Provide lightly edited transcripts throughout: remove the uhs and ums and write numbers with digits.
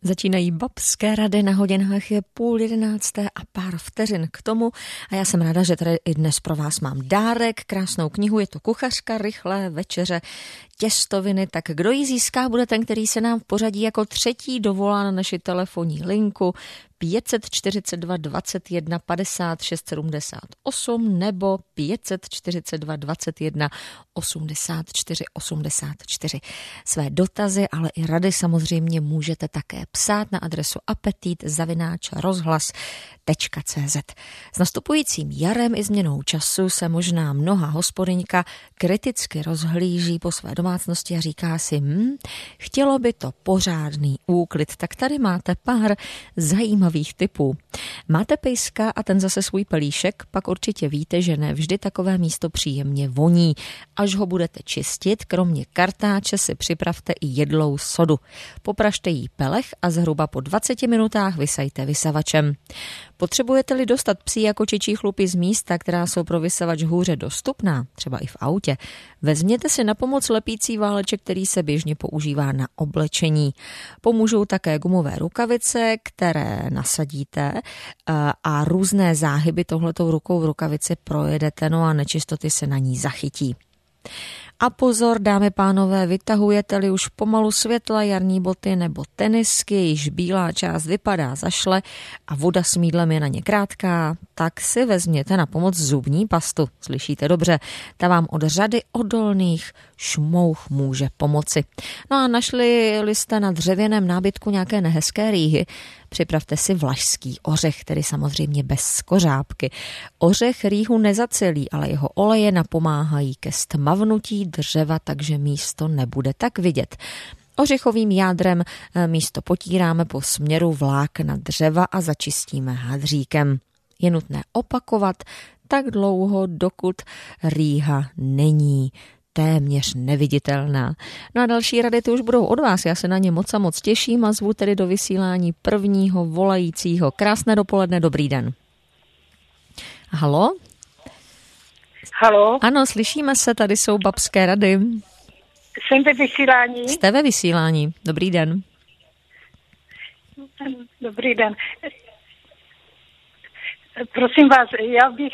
Začínají babské rady, na hodinách je 10:30 a pár vteřin k tomu. A já jsem ráda, že tady i dnes pro vás mám dárek, krásnou knihu, je to Kuchařka, rychlé večeře, těstoviny. Tak kdo ji získá, bude ten, který se nám v pořadí jako třetí dovolá na naši telefonní linku 542 21 56 78 nebo 542 21 84 84. Své dotazy, ale i rady samozřejmě můžete také psát na adresu apetit@rozhlas.cz. S nastupujícím jarem i změnou času se možná mnoha hospodyňka kriticky rozhlíží po své domácnosti a říká si, chtělo by to pořádný úklid, tak tady máte pár zajímavých tipů. Máte pejska a ten zase svůj pelíšek, pak určitě víte, že ne vždy takové místo příjemně voní. Až ho budete čistit, kromě kartáče si připravte i jedlou sodu. Popražte jí pelech a zhruba po 20 minutách vysajte vysavačem. Potřebujete-li dostat psí a kočičí chlupy z místa, která jsou pro vysavač hůře dostupná, třeba i v autě, vezměte si na pomoc lepící váleček, který se běžně používá na oblečení. Pomůžou také gumové rukavice, které nasadíte a různé záhyby tohletou rukou v rukavici projedete, no a nečistoty se na ní zachytí. A pozor, dámy pánové, vytahujete-li už pomalu světla, jarní boty nebo tenisky, již bílá část vypadá zašle a voda s mýdlem je na ně krátká, tak si vezměte na pomoc zubní pastu. Slyšíte dobře, ta vám od řady odolných šmouch může pomoci. No a našli jste na dřevěném nábytku nějaké nehezké rýhy, připravte si vlašský ořech, tedy samozřejmě bez skořápky. Ořech rýhu nezacelí, ale jeho oleje napomáhají ke stmavnutí dřeva, takže místo nebude tak vidět. Ořechovým jádrem místo potíráme po směru vlákna dřeva a začistíme hadříkem. Je nutné opakovat tak dlouho, dokud rýha není téměř neviditelná. No a další rady ty už budou od vás. Já se na ně moc a moc těším a zvu tedy do vysílání prvního volajícího. Krásné dopoledne, dobrý den. Haló? Haló? Ano, slyšíme se, tady jsou babské rady. Jsem ve vysílání. Jste ve vysílání, dobrý den. Dobrý den. Prosím vás, já bych...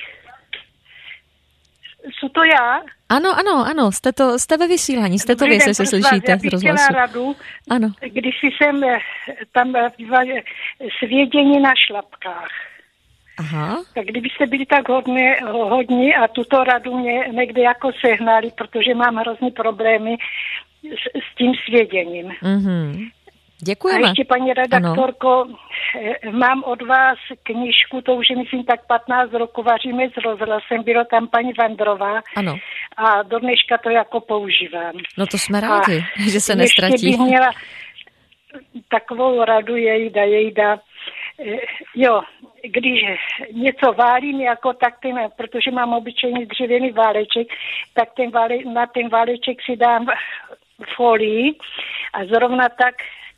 Jsou to já? Ano, jste ve vysílání, jste to vy, jestli se slyšíte z rozhlasu. Já bych radu, ano. když jsem tam svědění na šlapkách. Aha. Tak kdybyste byli tak hodní a tuto radu mě někde jako sehnali, protože mám hrozný problémy s tím svěděním. Mm-hmm. Děkujeme. A ještě, paní redaktorko, mám od vás knížku, to už je myslím tak 15 roku, Vaříme s rozhlasem, bylo tam paní Vandrová. Ano. A do dneška to jako používám. No to jsme rádi, že se nestratí. Ještě bych měla takovou radu jejda. Jo, když něco válím, jako tak protože mám obyčejný dřevěný váleček, tak na ten váleček si dám folii a zrovna tak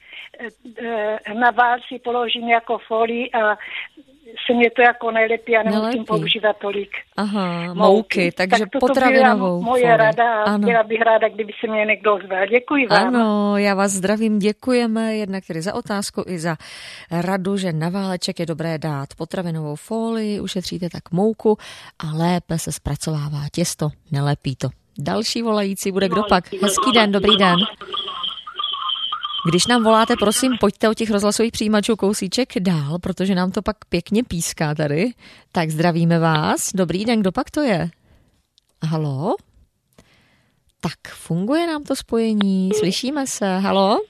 na vál si položím jako folii a se mě to jako nejlepší a nemusím používat tolik mouky, takže tak potravinovou moje folii. Rada a byla bych ráda, kdyby se mě někdo ozval. Děkuji vám. Ano, já vás zdravím, děkujeme jednak tedy za otázku i za radu, že na váleček je dobré dát potravinovou folii, ušetříte tak mouku a lépe se zpracovává těsto, nelepí to. Další volající bude kdo pak? Hezký den, dobrý den. Když nám voláte, prosím, pojďte od těch rozhlasových přijímačů kousíček dál, protože nám to pak pěkně píská tady. Tak zdravíme vás. Dobrý den, kdo pak to je? Haló? Tak, funguje nám to spojení, slyšíme se. Haló?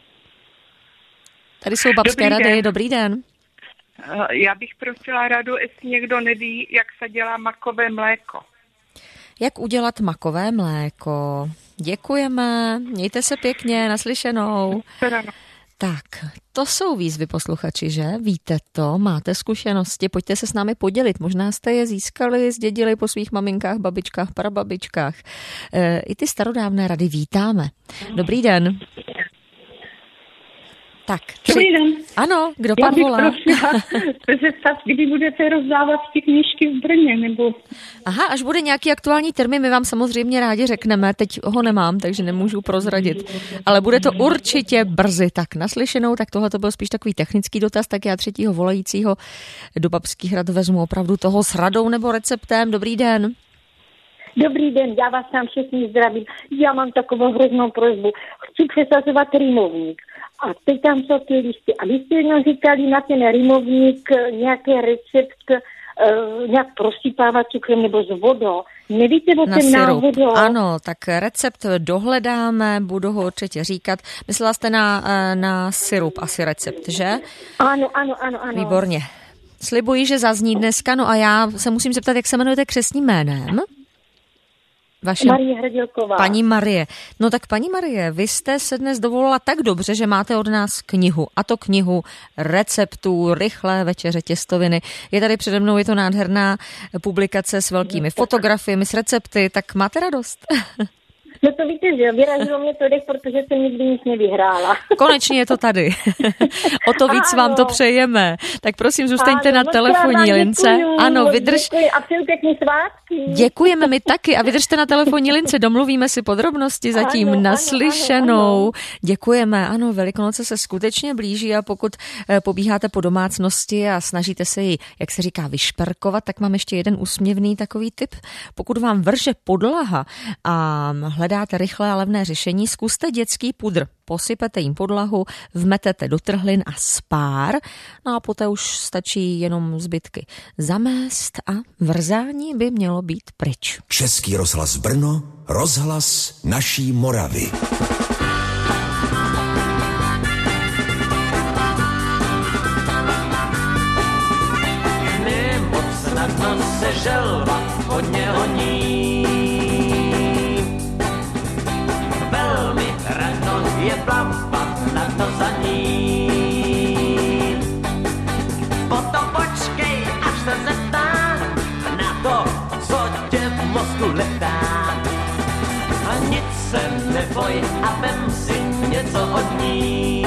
Tady jsou babské rady, dobrý den. Já bych prosila radu, jestli někdo neví, jak se dělá makové mléko. Jak udělat makové mléko? Děkujeme, mějte se pěkně, naslyšenou. Tak, to jsou výzvy posluchači, že? Víte to, máte zkušenosti, pojďte se s námi podělit. Možná jste je získali, zdědili po svých maminkách, babičkách, prababičkách. I ty starodávné rady vítáme. Dobrý den. Tak, Dobrý den. Ano, kdo pan volá? Já bych prosila se zeptat, kdy budete rozdávat ty knížky v Brně, nebo... Aha, až bude nějaký aktuální termín, my vám samozřejmě rádi řekneme, teď ho nemám, takže nemůžu prozradit, ale bude to určitě brzy. Tak naslyšenou, tak tohle to byl spíš takový technický dotaz, tak já třetího volajícího do Babských Hrad vezmu opravdu toho s radou nebo receptem. Dobrý den. Dobrý den, já vás tam všichni zdravím. Já mám takovou hroznou prosbu. Chci přesazovat rýmovník. A teď tam jsou ty listy. A vy jste jenom říkali na ten rýmovník nějaký recept, nějak prosypávat cukrem nebo s vodou. Nevíte o ten návod? Ano, tak recept dohledáme, budu ho určitě říkat. Myslela jste na syrup, asi recept, že? Ano. Výborně. Slibuji, že zazní dneska, no a já se musím zeptat, jak se jmenujete křestním jménem? Marie Hradilková. Paní Marie. No tak paní Marie, vy jste se dnes dovolila tak dobře, že máte od nás knihu. A to knihu receptů, rychlé večeře, těstoviny. Je tady přede mnou, je to nádherná publikace s velkými fotografiemi, s recepty, tak máte radost. No to víte, že vyrazilo mě to dech, protože jsem nikdy nic nevyhrála. Konečně je to tady. O to víc vám to přejeme. Tak prosím, zůstaňte na telefonní lince. Ano, vydrž. Děkuji a přeju pěkný svátky. Děkujeme my taky a vydržte na telefonní lince, domluvíme si podrobnosti zatím naslyšenou. Děkujeme, ano, Velikonoce se skutečně blíží a pokud pobíháte po domácnosti a snažíte se ji, jak se říká, vyšperkovat, tak mám ještě jeden úsměvný takový tip. Pokud vám vrže podlaha a hledáte rychlé a levné řešení, zkuste dětský pudr. Posypete jim podlahu, vmetete do trhlin a spár, no a poté už stačí jenom zbytky zamést a vrzání by mělo být pryč. Český rozhlas Brno, rozhlas naší Moravy. Nemoc snadno se želva hodně honí. Je plavat na to za ní. Potom počkej, až se zeptá na to, co tě v mozku letá. A nic se neboj a vem si něco od ní.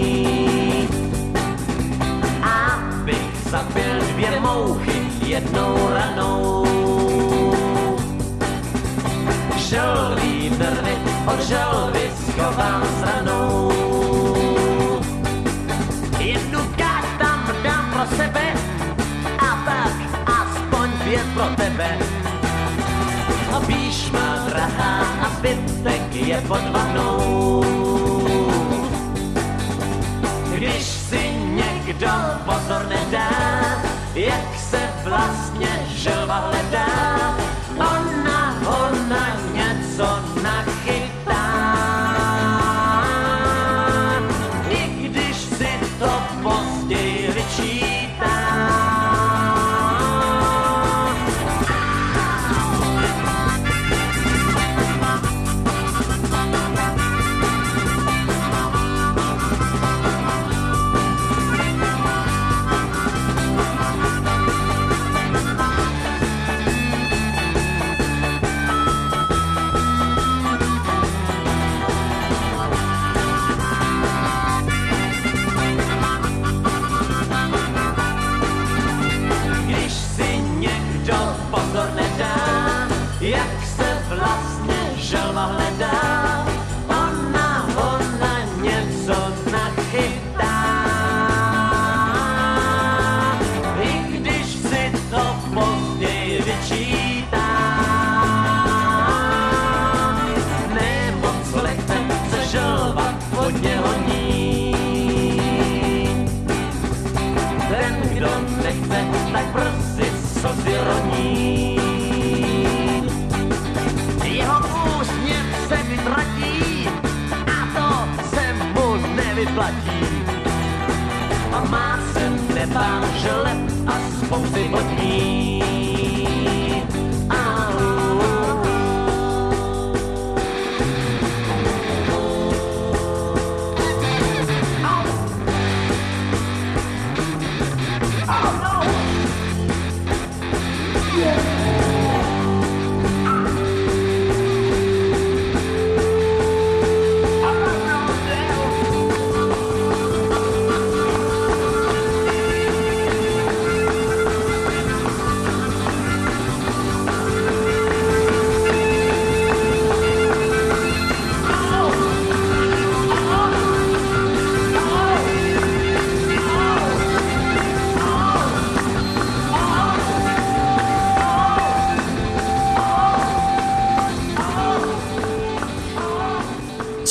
Abych zabil 2 mouchy jednou ranou. Želví nervy od želvy schovám stranou. Jednu káč tam dám pro sebe a tak aspoň 2 pro tebe. A píš má drahá a zbytek je pod vanou. Když si někdo pozor nedá, jak se vlastně želva hledá, ona něco nachytá. I když si to později vyčítá. Jak se vlastně želva hledá, ona něco nachytá. I když si to později vyčítá. Nemoc lehce se želva hodně honí. Ten, kdo nechce, tak brzy slzy roní. Vytratí a to se mu nevyplatí. A má se nebán želeb a spousty vodní.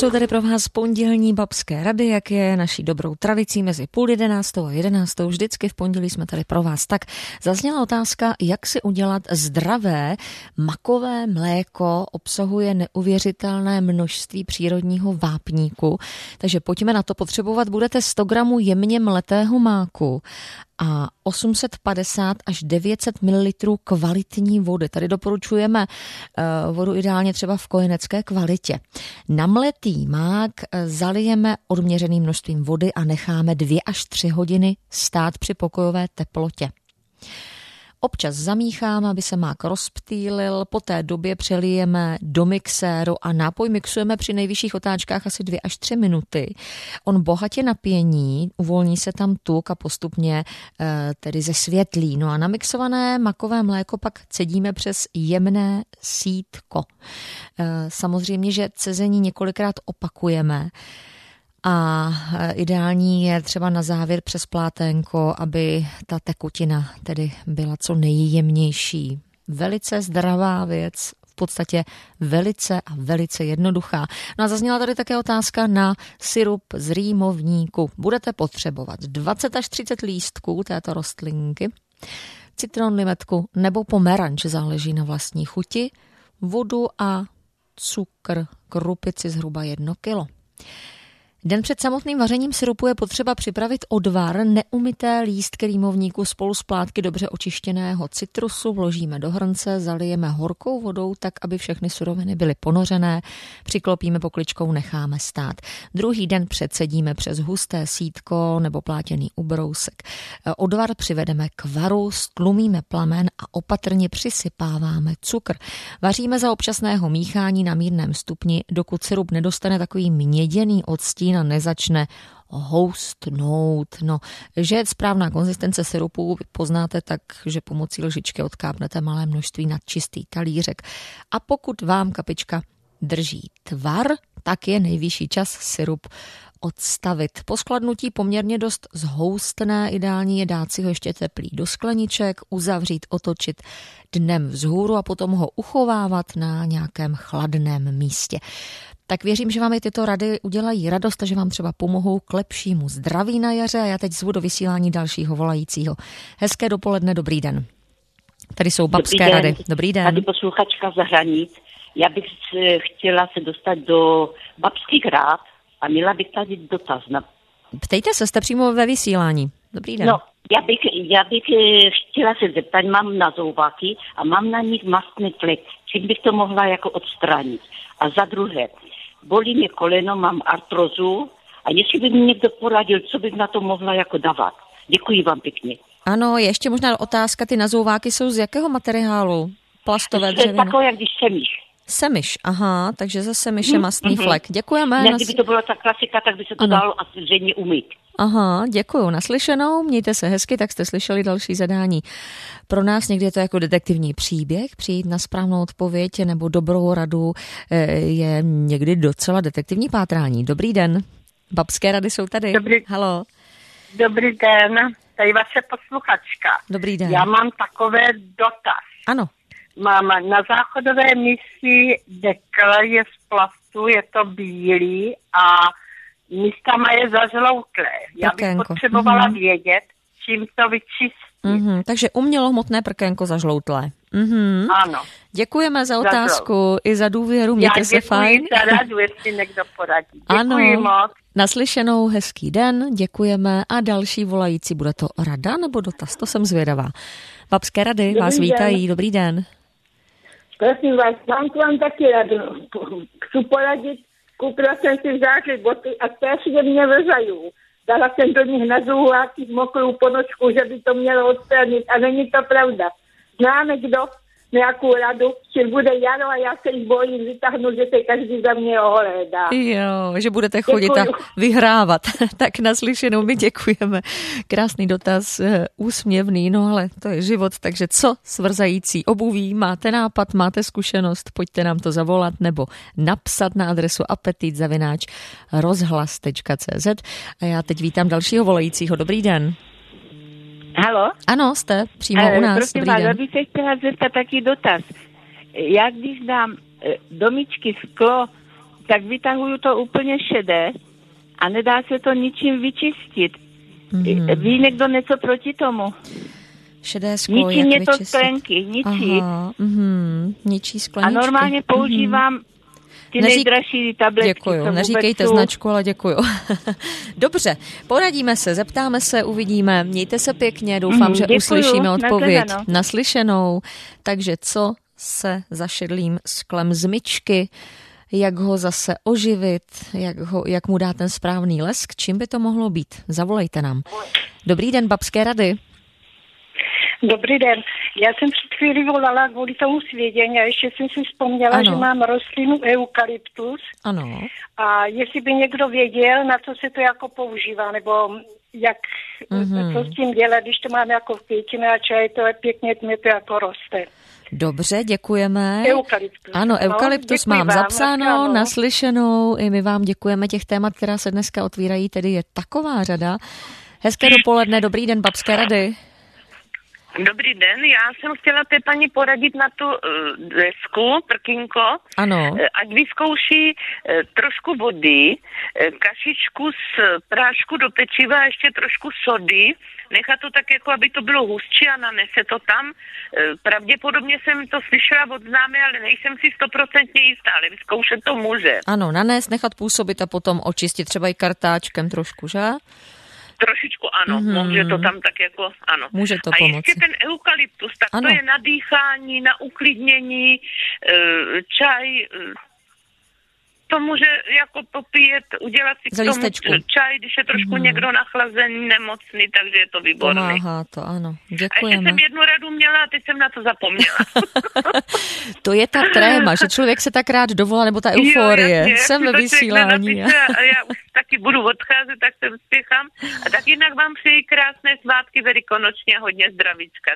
jsou tady pro vás pondělní babské rady, jak je naší dobrou tradicí mezi 10:30 a 11. Vždycky v pondělí jsme tady pro vás. Tak zazněla otázka, jak si udělat zdravé makové mléko, obsahuje neuvěřitelné množství přírodního vápníku. Takže pojďme na to, potřebovat budete 100 gramů jemně mletého máku a 850 až 900 ml kvalitní vody. Tady doporučujeme vodu ideálně třeba v kojenecké kvalitě. Namletý mák zalijeme odměřeným množstvím vody a necháme 2 až 3 hodiny stát při pokojové teplotě. Občas zamícháme, aby se mák rozptýlil, po té době přelijeme do mixéru a nápoj mixujeme při nejvyšších otáčkách asi 2 až 3 minuty. On bohatě napění, uvolní se tam tuk a postupně tedy zesvětlí. No a namixované makové mléko pak cedíme přes jemné sítko. Samozřejmě, že cezení několikrát opakujeme. A ideální je třeba na závěr přes pláténko, aby ta tekutina tedy byla co nejjemnější. Velice zdravá věc, v podstatě velice jednoduchá. No a zazněla tady také otázka na sirup z rýmovníku. Budete potřebovat 20 až 30 lístků této rostlinky, citron, limetku nebo pomeranč, záleží na vlastní chuti, vodu a cukr, krupici zhruba 1 kilo. Den před samotným vařením sirupu je potřeba připravit odvar, neumyté lístky rýmovníku spolu s plátky dobře očištěného citrusu vložíme do hrnce, zalijeme horkou vodou tak, aby všechny suroviny byly ponořené, přiklopíme pokličkou, necháme stát. Druhý den předsedíme přes husté sítko nebo plátěný ubrousek. Odvar přivedeme k varu, stlumíme plamen a opatrně přisypáváme cukr. Vaříme za občasného míchání na mírném stupni, dokud sirup nedostane takový měděný odstín a nezačne houstnout. No, že je správná konzistence sirupu poznáte tak, že pomocí lžičky odkápnete malé množství na čistý talířek. A pokud vám kapička drží tvar, tak je nejvyšší čas sirup odstavit. Po skladnutí poměrně dost zhoustné, ideální je dát si ho ještě teplý do skleniček, uzavřít, otočit dnem vzhůru a potom ho uchovávat na nějakém chladném místě. Tak věřím, že vám i tyto rady udělají radost a že vám třeba pomohou k lepšímu zdraví na jaře. A já teď zvu do vysílání dalšího volajícího. Hezké dopoledne, dobrý den. Tady jsou babské rady. Dobrý den. Tady posluchačka z Hranic. Já bych chtěla se dostat do babských rád a měla bych tady dotaz. Ptejte se, jste přímo ve vysílání. Dobrý den. No, já bych chtěla se zeptat, mám nazouváky a mám na nich mastný flek. Čím bych to mohla jako odstranit? A za druhé, bolí mě koleno, mám artrozu a jestli by mi někdo poradil, co bych na to mohla jako dávat. Děkuji vám pěkně. Ano, ještě možná otázka, ty nazouváky jsou z jakého materiálu? Plastové, dřevěné? To je takové, jak když semíš. Semiš, aha, takže ze semiše mastný flek. Děkujeme. Kdyby to byla ta klasika, tak by se to dalo asi zřejmě umýt. Aha, děkuju. Naslyšenou, mějte se hezky, tak jste slyšeli další zadání. Pro nás někdy je to jako detektivní příběh, přijít na správnou odpověď nebo dobrou radu je někdy docela detektivní pátrání. Dobrý den, babské rady jsou tady. Haló. Dobrý den, tady vaše posluchačka. Dobrý den. Já mám takové dotaz. Ano. Mám na záchodové mísi dekl, je z plastu, je to bílý a místama je zažloutlé. Já bych potřebovala vědět, čím to vyčistit. Takže umělohmotné prkénko zažloutlé. Ano. Děkujeme za otázku i za důvěru, mějte se fajn. Já děkuji za radu, jestli někdo poradí. Děkuji moc. Naslyšenou, hezký den, děkujeme a další volající, bude to rada nebo dotaz, to jsem zvědavá. Babské rady vás vítají, dobrý den. Prosím vás, mám k vám taky radu. Chci poradit, koupila jsem si v září boty a strašně mě vrzají. Dala jsem do nich na zůláky mokrou ponožku, že by to mělo odstranit a není to pravda. Zná někdo nějakou radu, že bude jaro a já se jich bojím vytáhnout, že se každý za mě ohlédá. Jo, že budete chodit a vyhrávat. Tak naslyšenou, my děkujeme. Krásný dotaz, úsměvný, no ale to je život, takže co svrzající obuví? Máte nápad, máte zkušenost, pojďte nám to zavolat nebo napsat na adresu apetit@rozhlas.cz. A já teď vítám dalšího volajícího. Dobrý den. Haló? Ano, jste přímo u nás. Prosím vás, já bych se chtěla zeptat taký dotaz. Já když dám do myčky sklo tak vytahuju to úplně šedé a nedá se to ničím vyčistit. Ví někdo něco proti tomu? Šedé sklo, ničí jak mě to vyčistit? sklenky, ničí. Ničí skleničky. A normálně používám ty nejdražší tabletky. Děkuju, neříkejte značku, ale děkuju. Dobře, poradíme se, zeptáme se, uvidíme. Mějte se pěkně, doufám, že uslyšíme odpověď. Naslyšenou. Takže co se za šedlým sklem z myčky, jak ho zase oživit, jak mu dát ten správný lesk, čím by to mohlo být? Zavolejte nám. Dobrý den, babské rady. Dobrý den. Já jsem před chvíli volala kvůli tomu svědění a ještě jsem si vzpomněla, že mám rostlinu eukalyptus. Ano. A jestli by někdo věděl, na co se to jako používá, nebo jak, co s tím dělat, když to máme jako v květině a čaj, to je pěkně, mě to jako roste. Dobře, děkujeme. Eukalyptus. Ano, eukalyptus mám zapsáno, naslyšenou. I my vám děkujeme, těch témat, která se dneska otvírají, tedy je taková řada. Hezké dopoledne, dobrý den, babské rady. Dobrý den, já jsem chtěla té paní poradit na tu desku, prkínko. Ano. Ať vyzkouší trošku vody, kašičku z prášku do pečiva a ještě trošku sody. Nechat to tak, jako aby to bylo hustší a nanese to tam. Pravděpodobně jsem to slyšela od známé, ale nejsem si 100% jistá, ale vyzkoušet to může. Ano, nanést, nechat působit a potom očistit třeba i kartáčkem trošku, že? Trošičku ano, může to tam tak jako, ano. Může to a pomoci. ještě ten eukalyptus, tak ano. To je na dýchání, na uklidnění, čaj, to může jako popíjet, udělat si k tomu čaj, když je trošku někdo nachlazený, nemocný, takže je to výborný. Pomáhá to, ano. Děkujeme. A ještě jsem jednu radu měla a teď jsem na to zapomněla. To je ta tréma, že člověk se tak rád dovolá, nebo ta euforie. Jo, jasně, jsem ve vysílání. A já už taky budu odcházet, tak se uspěchám. A tak jinak vám přeji krásné svátky velikonočně, hodně zdravíčka.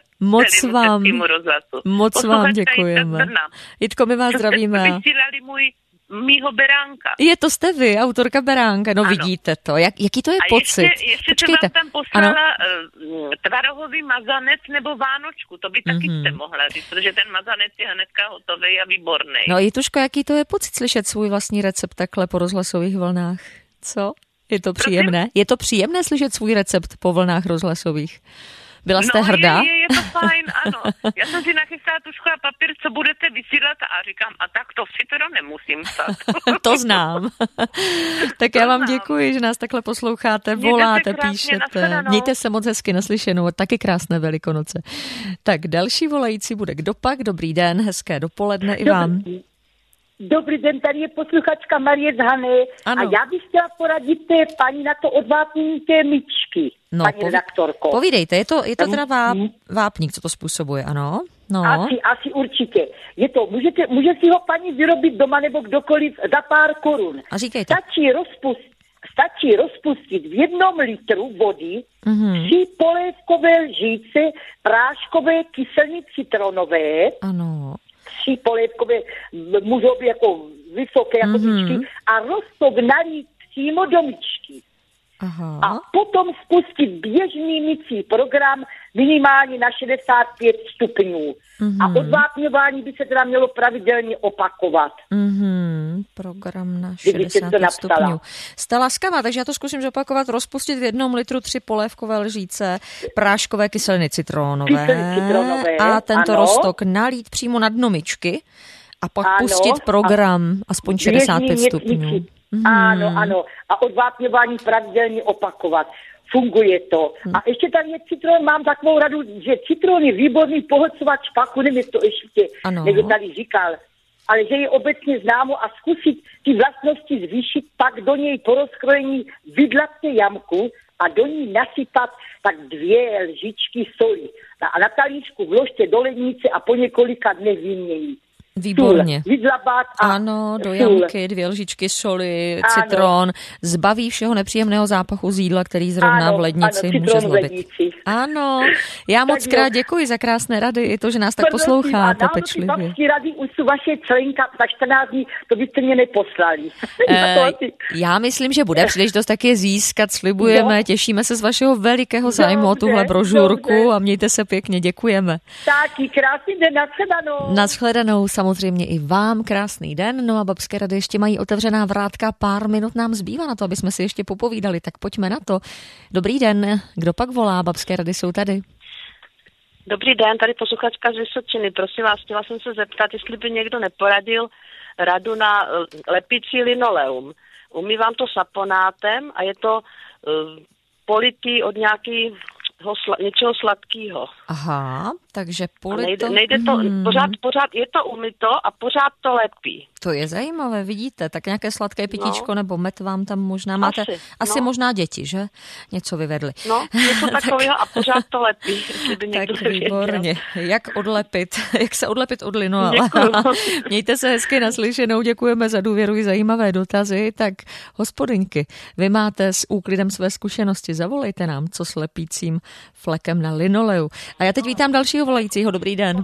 Moc vám děkujeme. Jitko, my vás zdravíme. Vysílali mýho beránka. Je to jste vy, autorka beránka, no ano. Vidíte to. Jaký to je pocit? Ještě jsem vám tam poslala tvarohový mazanec nebo vánočku, to by taky jste mohla říct, protože ten mazanec je hnedka hotový a výborný. No Jituško, jaký to je pocit slyšet svůj vlastní recept takhle po rozhlasových vlnách? Co? Je to příjemné? Prosím? Je to příjemné slyšet svůj recept po vlnách rozhlasových? Byla jste hrdá? Je to fajn, ano. Já jsem si nachystala tušku a papír, co budete vysílat a říkám, a tak to si teda nemusím psát. To znám. Tak já vám děkuji, že nás takhle posloucháte, voláte, píšete. Mějte se moc hezky, naslyšenou, taky krásné Velikonoce. Tak další volající bude kdo pak? Dobrý den, hezké dopoledne i vám. Dobrý den, tady je posluchačka Marie z Hany. A já bych chtěla poradit té paní na to odvápnění té myčky, paní redaktorko. Povídejte, je to teda vápník, co to způsobuje, ano? No. Asi určitě. Je to, může si ho paní vyrobit doma nebo kdokoliv za pár korun. A říkejte. Stačí rozpustit v 1 litru vody 3 polévkové lžíce práškové kyseliny citronové. Ano. 3 polévkové, můžou být jako vysoké jako myčky a roztok nalít přímo do myčky. Aha. A potom spustit běžný mycí program minimálně na 65 stupňů. A odvápňování by se teda mělo pravidelně opakovat. Program na 65 stupňů. Jste laskavá, takže já to zkusím zopakovat. Rozpustit v 1 litru 3 polévkové lžíce práškové kyseliny citronové. A tento roztok nalít přímo na dno myčky a pak pustit program aspoň 65 stupňů. Ano. A odvápňování pravidelně opakovat. Funguje to. A ještě tady je citron, mám takovou radu, že citron je výborný pohlcovat špachu, nevím, to ještě někdo tady říkal, ale že je obecně známo a zkusit ty vlastnosti zvýšit, pak do něj po rozkrojení vydlatte jamku a do ní nasypat tak 2 lžičky soli. A na talířku vložte do lednice a po několika dnech vyměnit. Výborně. Ano, do jamky 2 lžičky soli, citron, zbaví všeho nepříjemného zápachu z jídla, který zrovna v lednici může zlobit. Ano, já moc krát děkuji za krásné rady, i to, že nás tak posloucháte pečlivě. A rady už jsou vaše členka za 14 dní, to byste mě neposlali. Já myslím, že bude příležitost taky získat, slibujeme, těšíme se z vašeho velikého zájmu o tuhle brožurku a mějte se pěkně, děkujeme. Taky krásný den, nashledanou. Nashledanou, samozřejmě i vám krásný den. No a babské rady ještě mají otevřená vrátka, pár minut nám zbývá na to, aby jsme si ještě popovídali, tak pojďme na to. Dobrý den, kdo pak volá? Babské rady jsou tady. Dobrý den, tady posluchačka z Vysočiny. Prosím vás, chtěla jsem se zeptat, jestli by někdo neporadil radu na lepící linoleum. Umývám to saponátem a je to politý od něčeho sladkého. Aha, takže polito... Nejde to, pořád je to umyto a pořád to lepí. To je zajímavé, vidíte, tak nějaké sladké pitíčko nebo med vám tam možná máte. Asi možná děti, že? Něco vyvedli. No, něco takového a pořád to lepí. Tak výborně. Jak se odlepit od linola. Mějte se hezky naslyšenou, děkujeme za důvěru i zajímavé dotazy. Tak hospodyňky, vy máte s úklidem své zkušenosti, zavolejte nám, co s lepícím flekem na linoleu. A já teď vítám dalšího volajícího, dobrý den.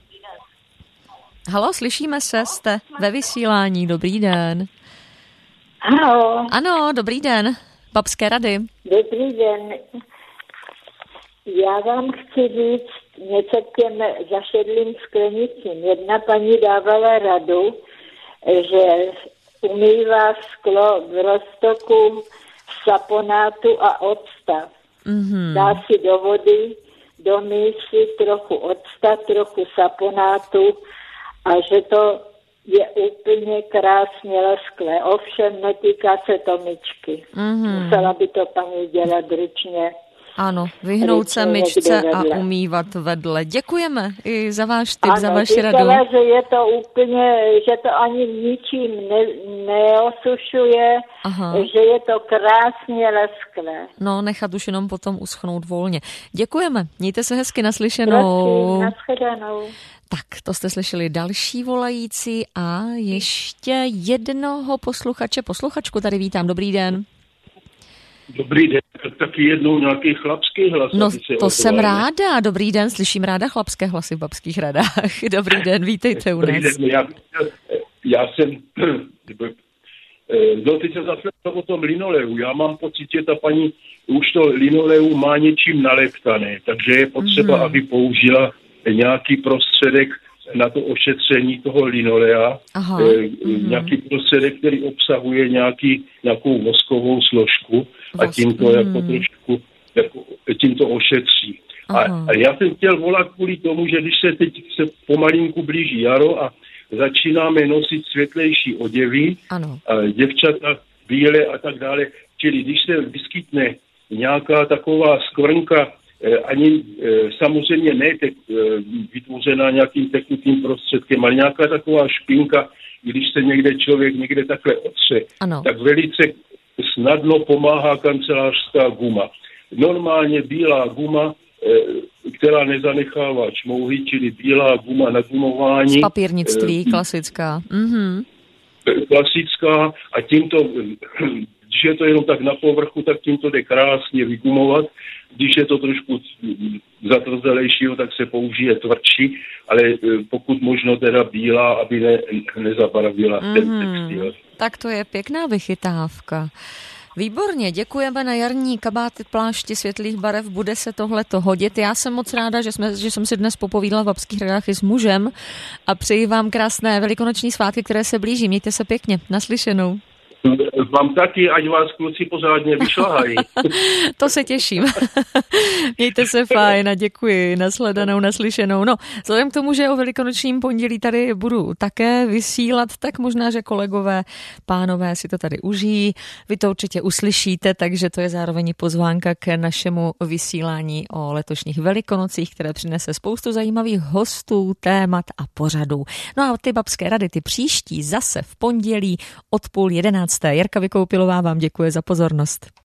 Haló, slyšíme se, jste ve vysílání, dobrý den. Haló. Ano, dobrý den, babské rady. Dobrý den. Já vám chci říct něco k těm zašedlým sklenicím. Jedna paní dávala radu, že umývá sklo v roztoku saponátu a octa. Mm-hmm. Dá si do vody, domýj si trochu octa, trochu saponátu a že to je úplně krásně lesklé. Ovšem netýká se to myčky. Mm-hmm. Musela by to paní dělat ručně. Ano, vyhnout se myčce a umývat vedle. Děkujeme i za váš tip, za vaši radu. Ano, že je to úplně, že to ani ničím neosušuje, že je to krásně lesklé. No, nechat už jenom potom uschnout volně. Děkujeme, mějte se hezky, naslyšenou. Prosím, nashledanou. Tak, to jste slyšeli další volající a ještě jednoho posluchačku tady vítám. Dobrý den. Dobrý den, taky jednou nějaký chlapský hlas. No, to jsem ráda. Dobrý den, slyším ráda chlapské hlasy v babských radách. Dobrý den, vítejte u nás. Dobrý den, já jsem... teď se zase o tom linoleu. Já mám pocit, že ta paní už to linoleu má něčím naleptané, takže je potřeba, aby použila nějaký prostředek na to ošetření toho linolea, nějaký prostředek, který obsahuje nějakou voskovou složku a tím to jako trošku tím to ošetří. A já jsem chtěl volat kvůli tomu, že když se teď pomalinku blíží jaro a začínáme nosit světlejší oděvy, děvčata bílé a tak dále, čili když se vyskytne nějaká taková skvrnka, ani samozřejmě ne vytvořená nějakým tekutým prostředkem, ale nějaká taková špinka, když se člověk někde takhle otře, tak velice snadno pomáhá kancelářská guma. Normálně bílá guma, která nezanechává čmouhy, čili bílá guma na gumování. Z papírnictví, klasická. Mm-hmm. Klasická a tímto, když je to jenom tak na povrchu, tak tímto jde krásně vygumovat. Když je to trošku zatvrzelejšího, tak se použije tvrdší, ale pokud možno teda bílá, aby nezabarvila ten textil. Tak to je pěkná vychytávka. Výborně, děkujeme. Na jarní kabáty plášti světlých barev bude se tohleto hodit. Já jsem moc ráda, že jsem si dnes popovídala v babských radách i s mužem a přeji vám krásné velikonoční svátky, které se blíží. Mějte se pěkně. Naslyšenou. Vám taky, ať vás kluci pořádně vyšlahají. To se těším. Mějte se fajn a děkuji. Nashledanou, naslyšenou. No, vzhledem k tomu, že o velikonočním pondělí tady budu také vysílat, tak možná, že kolegové, pánové si to tady užijí. Vy to určitě uslyšíte, takže to je zároveň pozvánka k našemu vysílání o letošních velikonocích, které přinese spoustu zajímavých hostů, témat a pořadů. No a ty babské rady, ty příští zase v pondělí od 10:30. Jirka Vykoupilová vám děkuje za pozornost.